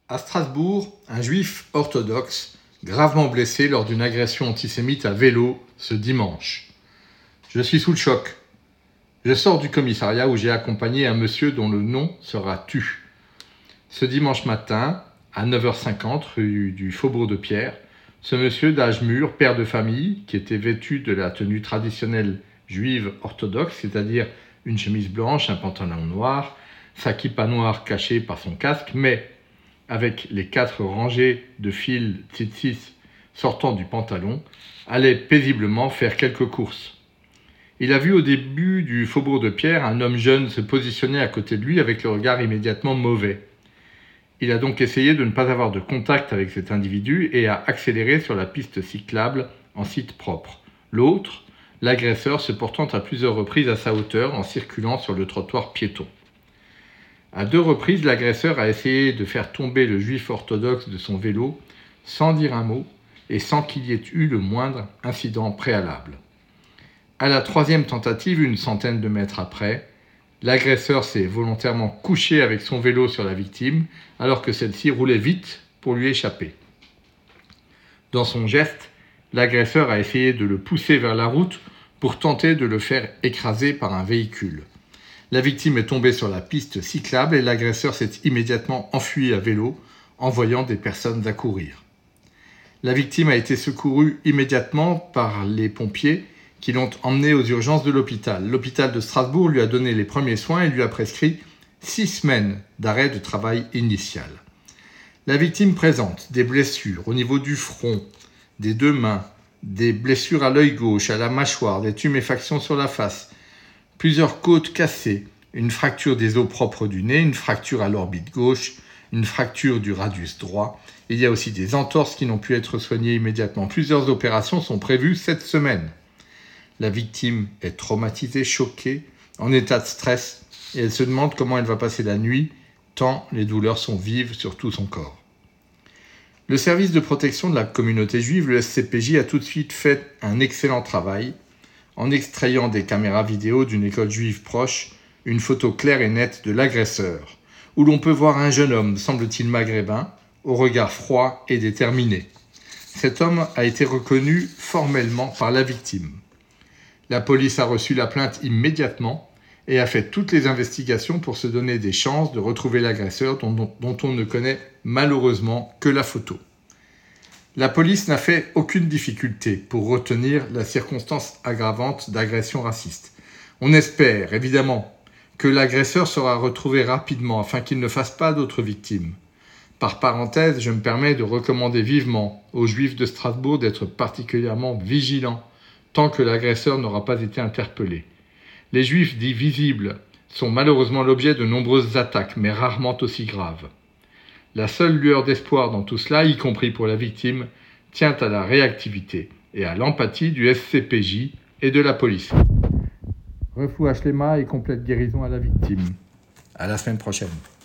À Strasbourg, un juif orthodoxe, gravement blessé lors d'une agression antisémite à vélo ce dimanche. Je suis sous le choc. Je sors du commissariat où j'ai accompagné un monsieur dont le nom sera tu. Ce dimanche matin, à 9h50, rue du Faubourg de Pierre, ce monsieur d'âge mûr, père de famille, qui était vêtu de la tenue traditionnelle juive orthodoxe, c'est-à-dire une chemise blanche, un pantalon noir, sa kippa noire cachée par son casque, mais avec les 4 rangées de fils tzitzis sortant du pantalon, allait paisiblement faire quelques courses. Il a vu au début du Faubourg de Pierre un homme jeune se positionner à côté de lui avec le regard immédiatement mauvais. Il a donc essayé de ne pas avoir de contact avec cet individu et a accéléré sur la piste cyclable en site propre. L'autre, l'agresseur, se portant à plusieurs reprises à sa hauteur en circulant sur le trottoir piéton. À 2 reprises, l'agresseur a essayé de faire tomber le juif orthodoxe de son vélo sans dire un mot et sans qu'il y ait eu le moindre incident préalable. À la 3e tentative, une centaine de mètres après, l'agresseur s'est volontairement couché avec son vélo sur la victime alors que celle-ci roulait vite pour lui échapper. Dans son geste, l'agresseur a essayé de le pousser vers la route pour tenter de le faire écraser par un véhicule. La victime est tombée sur la piste cyclable et l'agresseur s'est immédiatement enfui à vélo en voyant des personnes accourir. La victime a été secourue immédiatement par les pompiers qui l'ont emmenée aux urgences de l'hôpital. L'hôpital de Strasbourg lui a donné les premiers soins et lui a prescrit 6 semaines d'arrêt de travail initial. La victime présente des blessures au niveau du front, des 2 mains, des blessures à l'œil gauche, à la mâchoire, des tuméfactions sur la face, plusieurs côtes cassées, une fracture des os propres du nez, une fracture à l'orbite gauche, une fracture du radius droit. Il y a aussi des entorses qui n'ont pu être soignées immédiatement. Plusieurs opérations sont prévues cette semaine. La victime est traumatisée, choquée, en état de stress, et elle se demande comment elle va passer la nuit, tant les douleurs sont vives sur tout son corps. Le service de protection de la communauté juive, le SCPJ, a tout de suite fait un excellent travail en extrayant des caméras vidéo d'une école juive proche une photo claire et nette de l'agresseur, où l'on peut voir un jeune homme, semble-t-il maghrébin, au regard froid et déterminé. Cet homme a été reconnu formellement par la victime. La police a reçu la plainte immédiatement et a fait toutes les investigations pour se donner des chances de retrouver l'agresseur dont on ne connaît malheureusement que la photo. La police n'a fait aucune difficulté pour retenir la circonstance aggravante d'agression raciste. On espère, évidemment, que l'agresseur sera retrouvé rapidement afin qu'il ne fasse pas d'autres victimes. Par parenthèse, je me permets de recommander vivement aux Juifs de Strasbourg d'être particulièrement vigilants tant que l'agresseur n'aura pas été interpellé. Les Juifs dits visibles sont malheureusement l'objet de nombreuses attaques, mais rarement aussi graves. La seule lueur d'espoir dans tout cela, y compris pour la victime, tient à la réactivité et à l'empathie du SCPJ et de la police. Refoua Shlema et complète guérison à la victime. À la semaine prochaine.